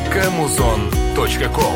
kmuzon.com.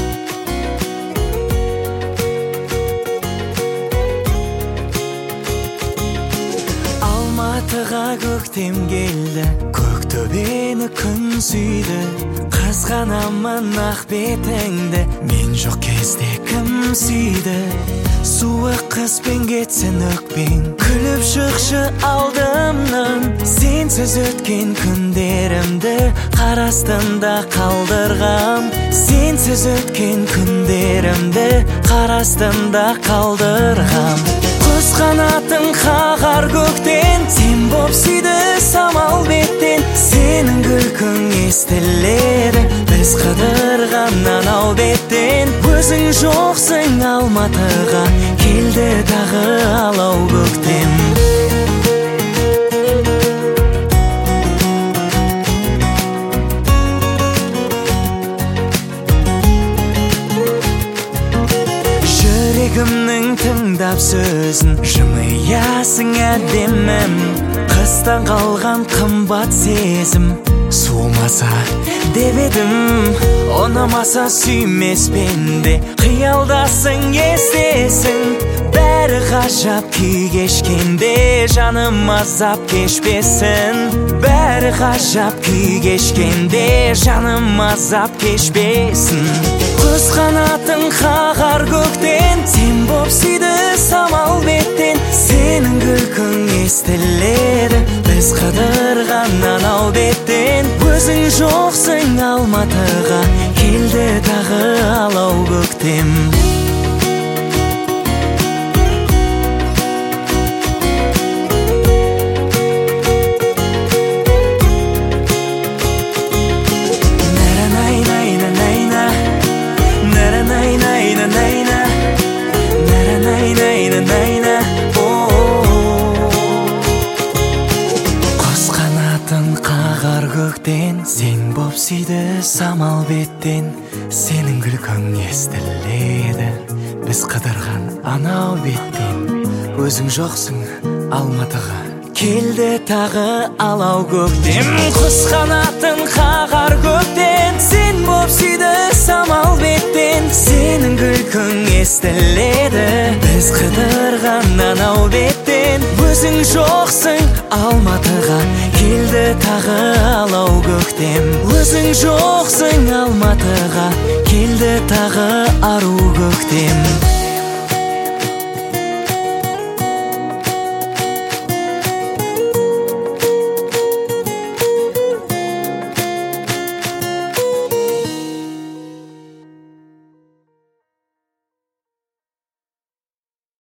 Алматыға көктем келді, көктөбені күн сүйді. Қызғанамын ақ бетіңді, мен жоқ кезде кім сүйді? Суық қыспен кетсін өкпең, күліп шықшы алдымнан. Сенсіз өткен күндерімді қар астында қалдырғам. Сенсіз өткен күндерімді қар астында қалдырғам. Құс қанатын қағар көктен, сен боп сүйді самал беттен. Сенің күлкің естіледі біз қыдырғаннан ал беттен. Өзің жоқсың Алматыға, келді тағы алау көктем. Жүрегімнің тыңдап сөзін жымиясың әдемім. Қыстан қалған қымбат сезім суымаса деп едім. Ұнамаса сүймес пенде, қиялдасың естесің. Бәрі ғажап күй кешкенде жаным азап кешпесін. Бәрі ғажап күй кешкенде жаным азап кешпесін. Құс қанатын қағар көктен, сен боп сүйді самал беттен. Сенің күлкің естіледі біз қыдырғаннан ал беттен. Өзің жоқсың Алматыға, келді тағы алау көктем. Қағар көктен, сен боп сүйді самал беттен. Сенің күлкің естіледі біз қыдырған анау беттен. Өзің жоқсың Алматыға, келді тағы алау көктем. Құс қанатын қағар көктен, сен боп сүйді самал беттен. Сенің күлкің естіледі біз қыдырған анау беттен. Өзің жоқсың Алматыға, келді тағы алау көктем. Өзің жоқсың Алматыға, келді тағы ару көктем.